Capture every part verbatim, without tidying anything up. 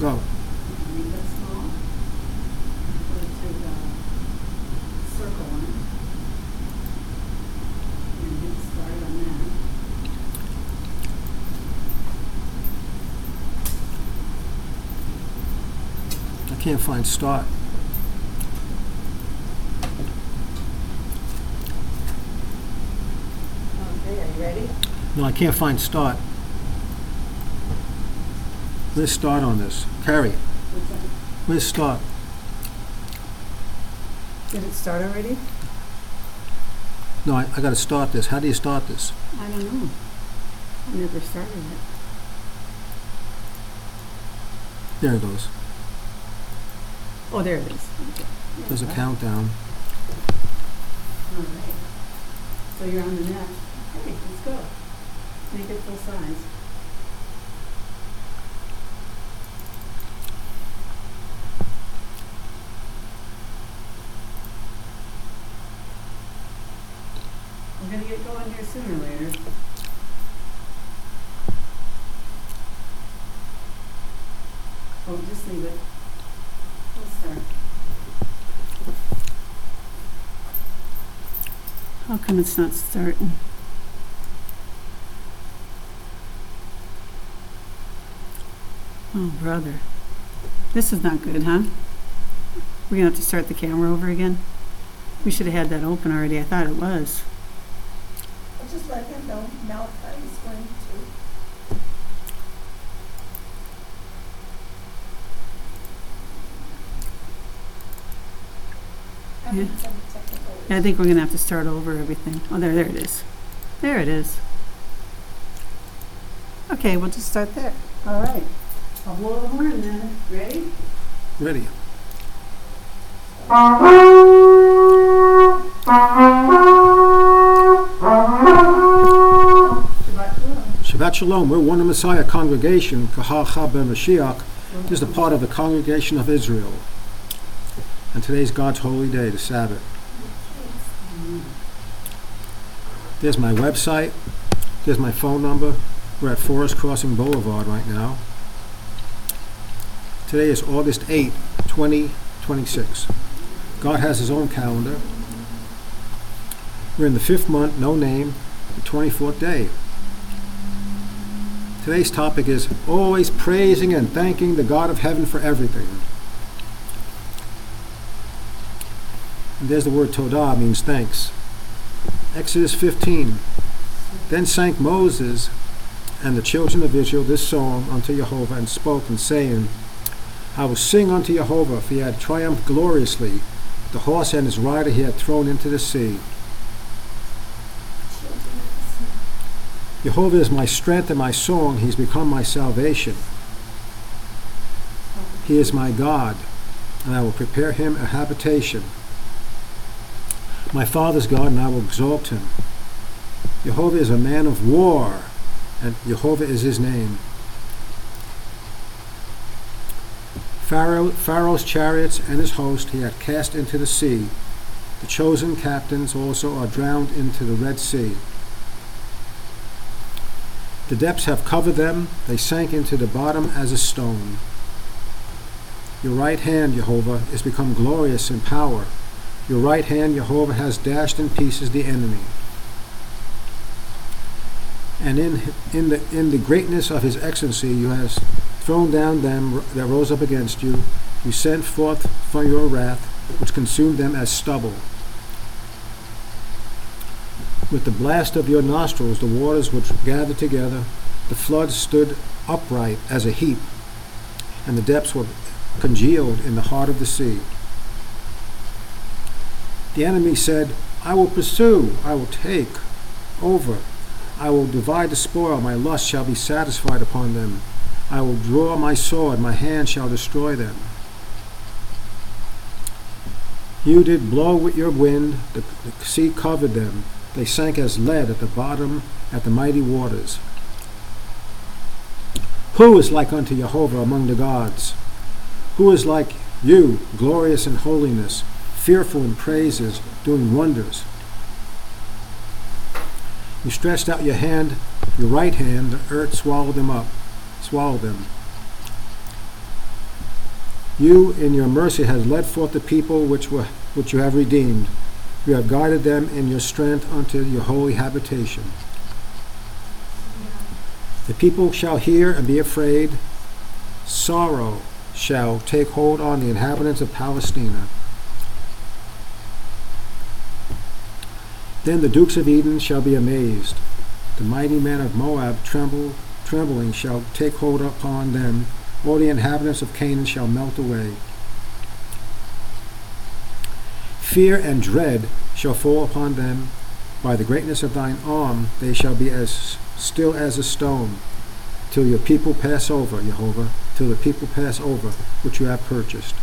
Go. Make that small. Put it through the circle on it. And get started on that. I can't find start. Okay, are you ready? No, I can't find start. Where's start on this? Carrie, What's that? where's start? Did it start already? No, I, I gotta start this. How do you start this? I don't know. I never started it. There it goes. Oh, there it is. Okay. There's a Okay. countdown. All right. So you're on the net. Hey, let's go. Make it full size. We're gonna get going here sooner or later. Oh, just leave it. We'll start. How come it's not starting? Oh, brother. This is not good, huh? We're gonna have to start the camera over again? We should have had that open already. I thought it was. I'll just let him know Malachi is going to. Yeah. Having some technical Yeah, I think we're gonna have to start over everything. Oh, there, there it is. There it is. Okay, we'll just start there. All right. I'll blow the horn then. Ready? Ready. Shabbat shalom. Shabbat Shalom. We're One Messiah congregation. Kahal Chaber Mashiach is a part of the congregation of Israel. And today's God's holy day, the Sabbath. There's my website. There's my phone number. We're at Forest Crossing Boulevard right now. Today is August eighth, twenty twenty-six. God has his own calendar. We're in the fifth month, no name, the twenty-fourth day. Today's topic is always praising and thanking the God of heaven for everything. And there's the word Todah, means thanks. Exodus fifteen. Then sang Moses and the children of Israel this song unto Jehovah, and spoke, and saying, I will sing unto Jehovah, for he had triumphed gloriously. The horse and his rider he had thrown into the sea. Jehovah is my strength and my song. He's become my salvation. He is my God, and I will prepare him a habitation. My father's God, and I will exalt him. Jehovah is a man of war, and Jehovah is his name. Pharaoh, Pharaoh's chariots and his host he had cast into the sea. The chosen captains also are drowned into the Red Sea. The depths have covered them, they sank into the bottom as a stone. Your right hand, Jehovah, is become glorious in power. Your right hand, Jehovah, has dashed in pieces the enemy. And in in the in the greatness of his excellency you have thrown down them that rose up against you. You sent forth from your wrath, which consumed them as stubble. With the blast of your nostrils the waters were gathered together, the floods stood upright as a heap, and the depths were congealed in the heart of the sea. The enemy said, I will pursue, I will take over, I will divide the spoil, my lust shall be satisfied upon them. I will draw my sword, my hand shall destroy them. You did blow with your wind, the, the sea covered them. They sank as lead at the bottom at the mighty waters. Who is like unto Jehovah among the gods? Who is like you, glorious in holiness, fearful in praises, doing wonders? You stretched out your hand, your right hand, the earth swallowed them up, swallowed them. You in your mercy has led forth the people which were which you have redeemed. You have guided them in your strength unto your holy habitation. The people shall hear and be afraid. Sorrow shall take hold on the inhabitants of Palestina. Then the dukes of Edom shall be amazed. The mighty men of Moab tremble, trembling shall take hold upon them. All the inhabitants of Canaan shall melt away. Fear and dread shall fall upon them. By the greatness of thine arm they shall be as still as a stone, till your people pass over, Jehovah, till the people pass over which you have purchased.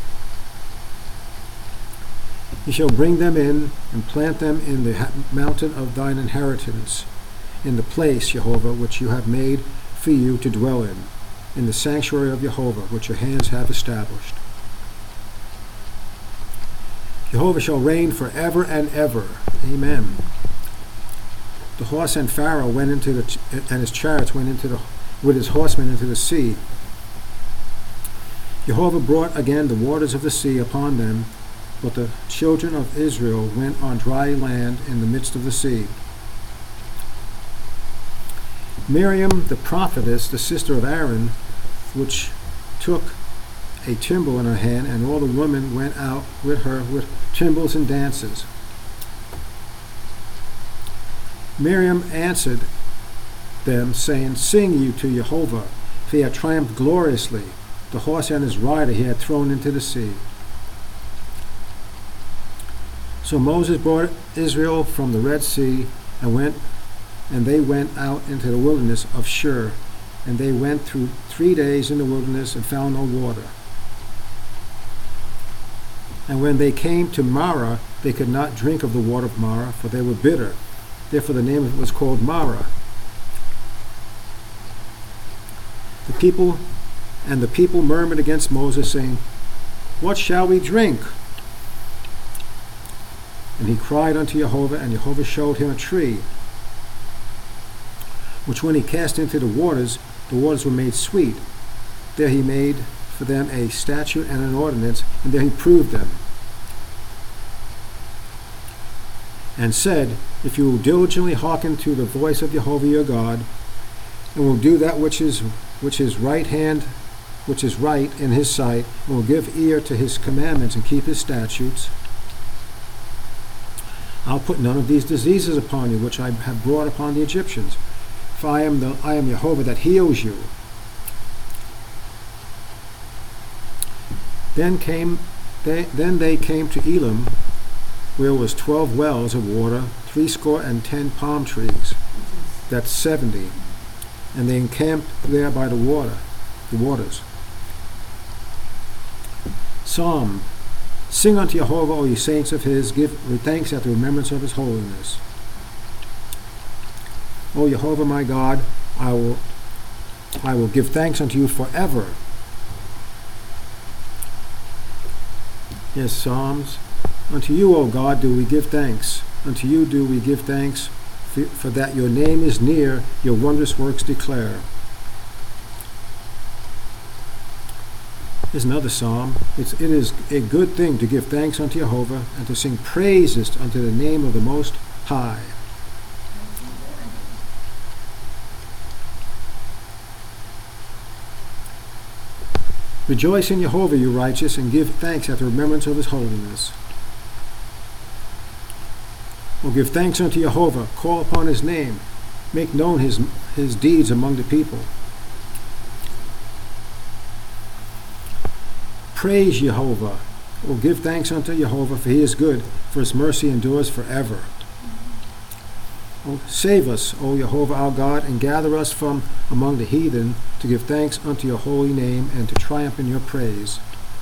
You shall bring them in and plant them in the ha- mountain of thine inheritance, in the place, Jehovah, which you have made for you to dwell in, in the sanctuary of Jehovah, which your hands have established. Jehovah shall reign forever and ever. Amen. The horse and Pharaoh went into the ch- and his chariots went into the with his horsemen into the sea. Jehovah brought again the waters of the sea upon them, but the children of Israel went on dry land in the midst of the sea. Miriam the prophetess, the sister of Aaron, which took a timbrel in her hand, and all the women went out with her with timbrels and dances. Miriam answered them, saying, Sing you to Jehovah, for he had triumphed gloriously. The horse and his rider he had thrown into the sea. So Moses brought Israel from the Red Sea, and went, and they went out into the wilderness of Shur, and they went through three days in the wilderness and found no water. And when they came to Marah, they could not drink of the water of Marah, for they were bitter. Therefore the name of it was called Marah. The people and the people murmured against Moses, saying, What shall we drink? And he cried unto Jehovah, and Jehovah showed him a tree, which when he cast into the waters, the waters were made sweet. There he made for them a statute and an ordinance, and there he proved them. And said, If you will diligently hearken to the voice of Jehovah your God, and will do that which is which his right hand, which is right in his sight, and will give ear to his commandments and keep his statutes, I'll put none of these diseases upon you, which I have brought upon the Egyptians. For I am the I am Jehovah that heals you. Then came they then they came to Elim, where was twelve wells of water, threescore and ten palm trees. That's seventy. And they encamped there by the water, the waters. Psalm. Sing unto Jehovah, O ye saints of his, give thanks at the remembrance of his holiness. O Jehovah my God, I will I will give thanks unto you forever. Yes, Psalms. Unto you, O God, do we give thanks. Unto you do we give thanks, for, for that your name is near, your wondrous works declare. Here's another psalm. It's, it is a good thing to give thanks unto Jehovah, and to sing praises unto the name of the Most High. Rejoice in Jehovah, you righteous, and give thanks at the remembrance of his holiness. O give thanks unto Jehovah, call upon his name, make known his, his deeds among the people. Praise Jehovah. O give thanks unto Jehovah, for he is good, for his mercy endures forever. O save us, O Jehovah our God, and gather us from among the heathen, to give thanks unto your holy name, and to triumph in your praise.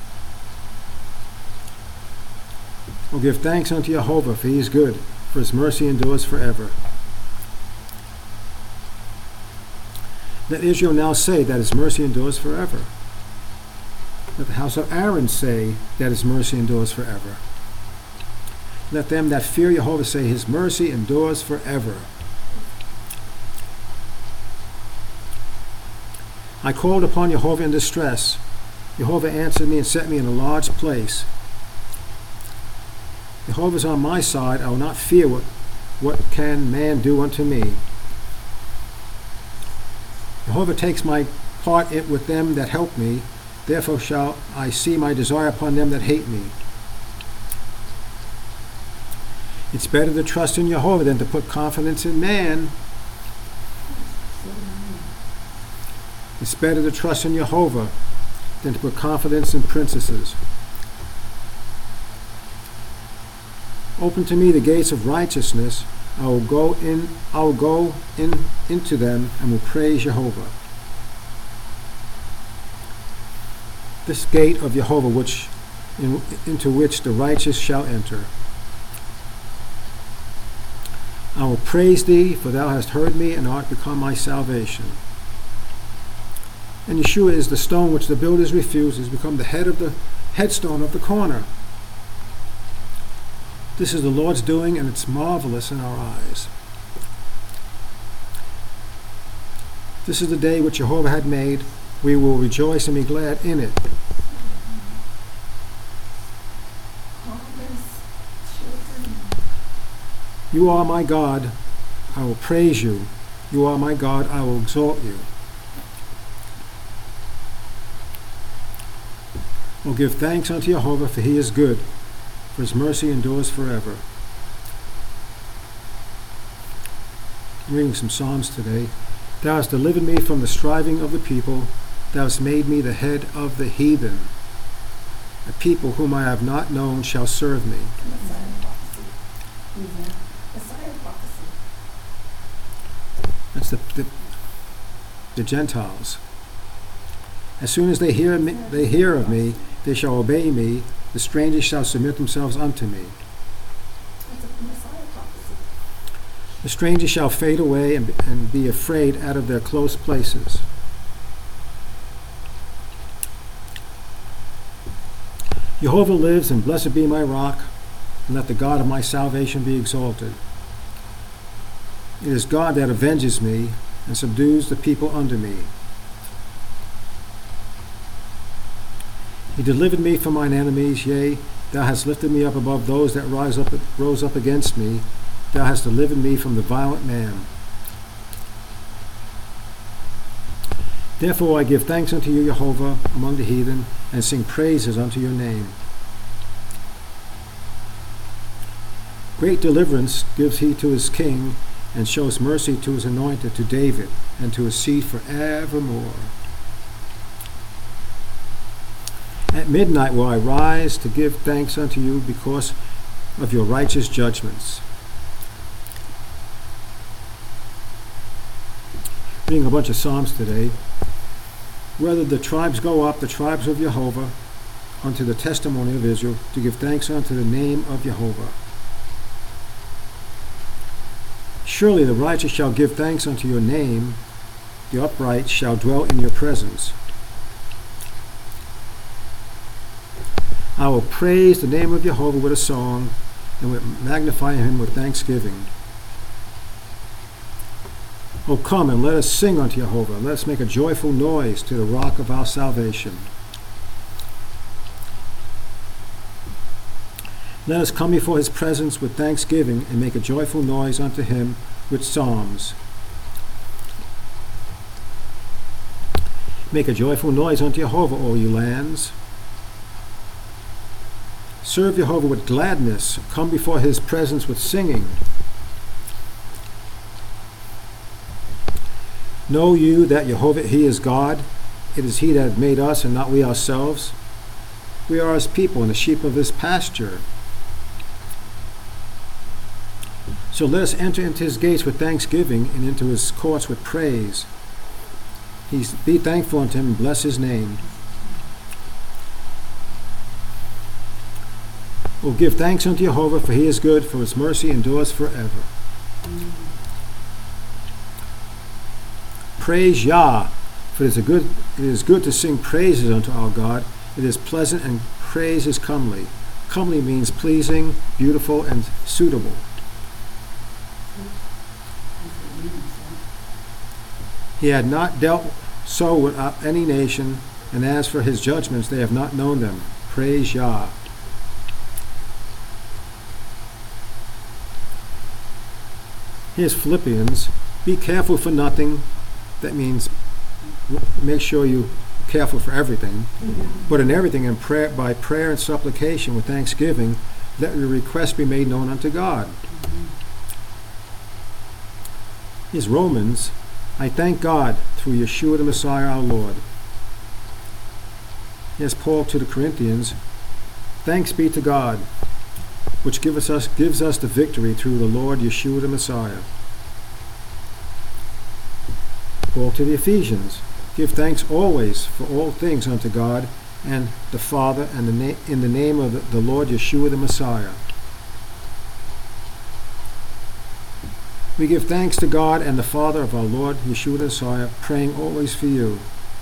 O give thanks unto Jehovah, for he is good, for his mercy endures forever. Let Israel now say that his mercy endures forever. Let the house of Aaron say that his mercy endures forever. Let them that fear Jehovah say his mercy endures forever. I called upon Jehovah in distress. Jehovah answered me and set me in a large place. Jehovah is on my side. I will not fear what, what can man do unto me. Jehovah takes my part with them that help me. Therefore shall I see my desire upon them that hate me. It's better to trust in Jehovah than to put confidence in man. It's better to trust in Jehovah than to put confidence in princesses. Open to me the gates of righteousness. I will go in. I will go in into them and will praise Jehovah. This gate of Jehovah, which in, into which the righteous shall enter. I will praise thee, for thou hast heard me, and art become my salvation. And Yeshua is the stone which the builders refused, has become the head of the headstone of the corner. This is the Lord's doing, and it's marvelous in our eyes. This is the day which Jehovah had made. We will rejoice and be glad in it. You are my God, I will praise you. You are my God, I will exalt you. Oh, give thanks unto Jehovah, for he is good, for his mercy endures forever. I'm reading some Psalms today. Thou hast delivered me from the striving of the people. Thou hast made me the head of the heathen. A people whom I have not known shall serve me. That's the, the, the Gentiles. As soon as they hear me, they hear of me, they shall obey me. The strangers shall submit themselves unto me. The strangers shall fade away and, and be afraid out of their close places. Jehovah lives, and blessed be my rock, and let the God of my salvation be exalted. It is God that avenges me and subdues the people under me. He delivered me from mine enemies, yea, thou hast lifted me up above those that rise up, rose up against me. Thou hast delivered me from the violent man. Therefore I give thanks unto you, Jehovah, among the heathen, and sing praises unto your name. Great deliverance gives he to his king, and shows mercy to his anointed, to David, and to his seed forevermore. At midnight will I rise to give thanks unto you because of your righteous judgments. Reading a bunch of Psalms today. Whether the tribes go up, the tribes of Jehovah, unto the testimony of Israel, to give thanks unto the name of Jehovah. Surely the righteous shall give thanks unto your name, the upright shall dwell in your presence. I will praise the name of Jehovah with a song, and will magnify him with thanksgiving. O come and let us sing unto Jehovah. Let us make a joyful noise to the rock of our salvation. Let us come before his presence with thanksgiving and make a joyful noise unto him with psalms. Make a joyful noise unto Jehovah, all you lands. Serve Jehovah with gladness. Come before his presence with singing. Know you that Jehovah, he is God. It is he that hath made us, and not we ourselves. We are his people and the sheep of his pasture. So let us enter into his gates with thanksgiving, and into his courts with praise. He's, be thankful unto him and bless his name. Oh, give thanks unto Jehovah, for he is good, for his mercy endures forever. Praise Yah, for it is, a good, it is good to sing praises unto our God. It is pleasant, and praise is comely. Comely means pleasing, beautiful, and suitable. He had not dealt so with any nation, and as for his judgments, they have not known them. Praise Yah. Here's Philippians. Be careful for nothing. That means make sure you're careful for everything. But in everything, in prayer, by prayer and supplication with thanksgiving, let your requests be made known unto God. Here's Romans. I thank God through Yeshua the Messiah our Lord. Here's Paul to the Corinthians. Thanks be to God, which gives us, gives us the victory through the Lord Yeshua the Messiah. Paul to the Ephesians. Give thanks always for all things unto God and the Father, and the na- in the name of the, the Lord Yeshua the Messiah. We give thanks to God and the Father of our Lord Yeshua the Messiah, praying always for you.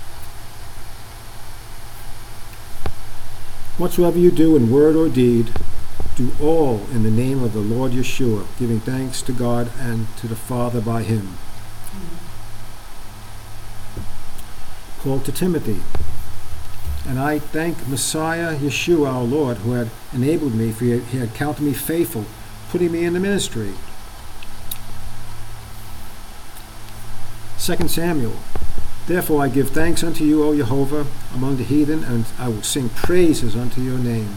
Whatsoever you do in word or deed, do all in the name of the Lord Yeshua, giving thanks to God and to the Father by him. Paul to Timothy. And I thank Messiah Yeshua our Lord, who had enabled me, for he had, he had counted me faithful, putting me in the ministry. Second Samuel. Therefore I give thanks unto you, O Jehovah, among the heathen, and I will sing praises unto your name.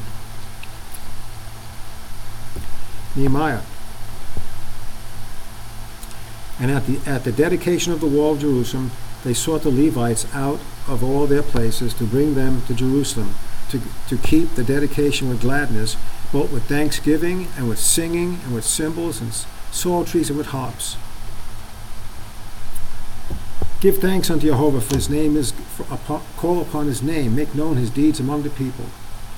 Nehemiah. And at the at the dedication of the wall of Jerusalem, they sought the Levites out of all their places to bring them to Jerusalem, to, to keep the dedication with gladness, both with thanksgiving and with singing and with cymbals and psalteries and with harps. Give thanks unto Jehovah, for his name is, for, upon, call upon his name, make known his deeds among the people.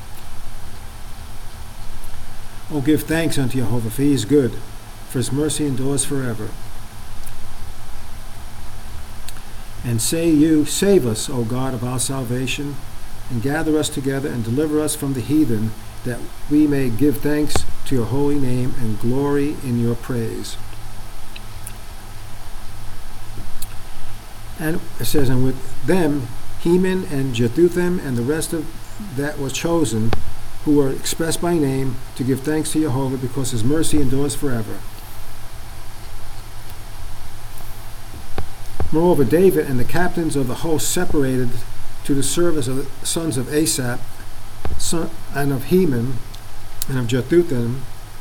Oh, give thanks unto Jehovah, for he is good, for his mercy endures forever. And say you, save us, O God of our salvation, and gather us together and deliver us from the heathen, that we may give thanks to your holy name and glory in your praise. And it says, and with them, Heman and Jeduthun and the rest of that was chosen, who were expressed by name, to give thanks to Jehovah, because his mercy endures forever. Moreover, David and the captains of the host separated to the service of the sons of Asaph, son, and of Heman, and of Jeduthun,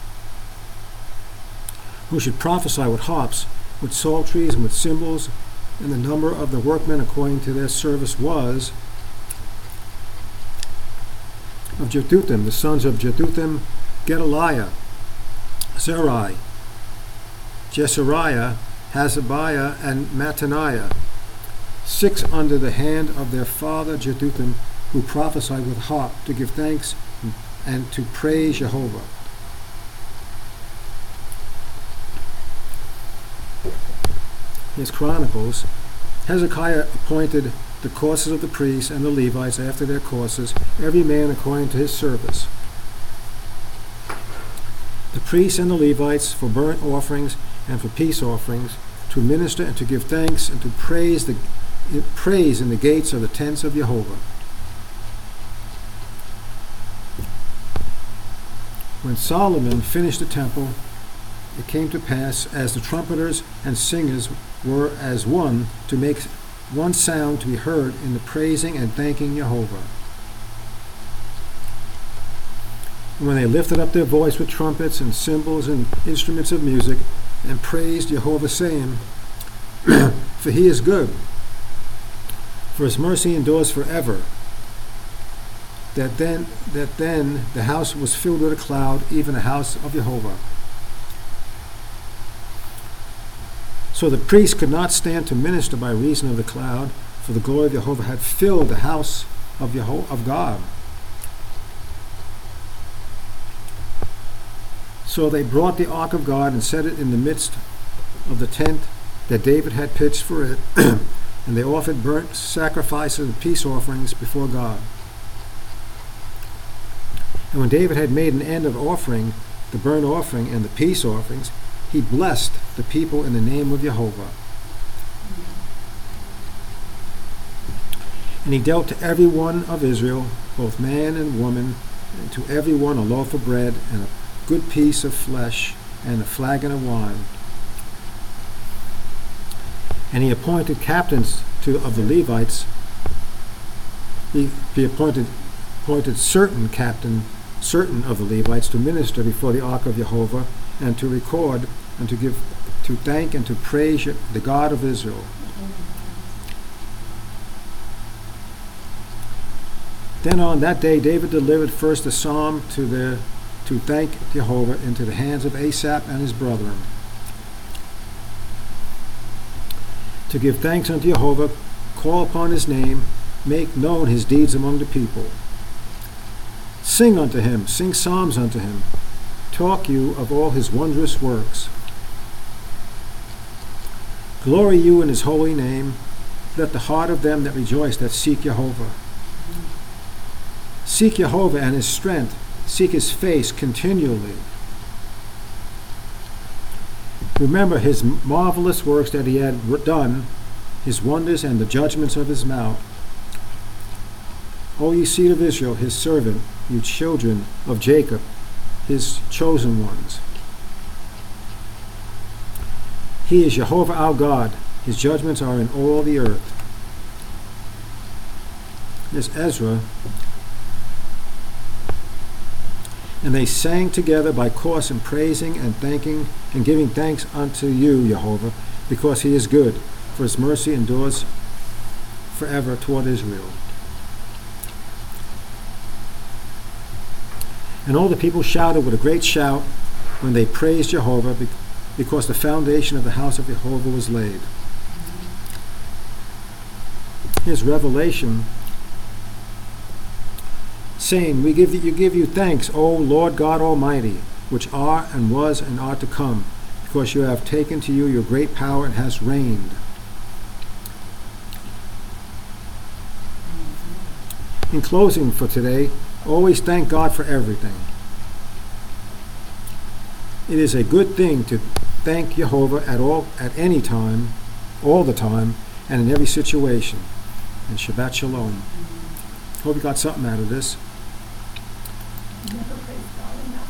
who should prophesy with harps, with psalteries, and with cymbals. And the number of the workmen according to their service was of Jeduthun, the sons of Jeduthun, Gedaliah, Zerai, Jesariah, Hazabiah, and Mattaniah, six under the hand of their father Jeduthun, who prophesied with harp to give thanks and to praise Jehovah. His Chronicles. Hezekiah appointed the courses of the priests and the Levites after their courses, every man according to his service. The priests and the Levites for burnt offerings and for peace offerings, to minister and to give thanks and to praise the praise in the gates of the tents of Jehovah. When Solomon finished the temple, it came to pass, as the trumpeters and singers were as one, to make one sound to be heard in the praising and thanking Jehovah. And when they lifted up their voice with trumpets and cymbals and instruments of music, and praised Jehovah, saying, for he is good, for his mercy endures forever, that then that then the house was filled with a cloud, even the house of Jehovah. So the priests could not stand to minister by reason of the cloud, for the glory of Jehovah had filled the house of Jeho- of God. So they brought the ark of God and set it in the midst of the tent that David had pitched for it, and they offered burnt sacrifices and peace offerings before God. And when David had made an end of offering the burnt offering and the peace offerings, he blessed the people in the name of Jehovah. And he dealt to every one of Israel, both man and woman, and to every one a loaf of bread and a good piece of flesh and a flagon of wine. And he appointed captains to of the Levites. He, he appointed appointed certain captain, certain of the Levites to minister before the ark of Jehovah, and to record, and to give, to thank and to praise the God of Israel. Then on that day David delivered first a psalm to the to thank Jehovah into the hands of Asaph and his brethren, to give thanks unto Jehovah, call upon his name, make known his deeds among the people. Sing unto him, sing psalms unto him, talk you of all his wondrous works. Glory you in his holy name, let the heart of them that rejoice that seek Jehovah. Seek Jehovah and his strength, seek his face continually. Remember his marvelous works that he had done, his wonders and the judgments of his mouth. O ye seed of Israel, his servant, you children of Jacob, his chosen ones. He is Jehovah our God, his judgments are in all the earth. There's Ezra. And they sang together by course in praising and thanking and giving thanks unto you, Jehovah, because he is good, for his mercy endures forever toward Israel. And all the people shouted with a great shout when they praised Jehovah, because the foundation of the house of Jehovah was laid. Here's Revelation, saying, We give you give you thanks, O Lord God Almighty, which are and was and are to come, because you have taken to you your great power and has reigned. In closing for today, always thank God for everything. It is a good thing to thank Jehovah at all, at any time, all the time, and in every situation. And Shabbat Shalom. Hope you got something out of this. Never praise God enough.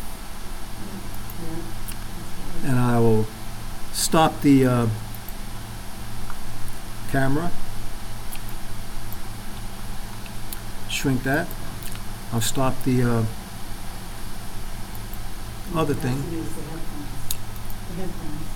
And I will stop the uh, camera. Shrink that. I'll stop the uh, other thing. The headphones. The headphones.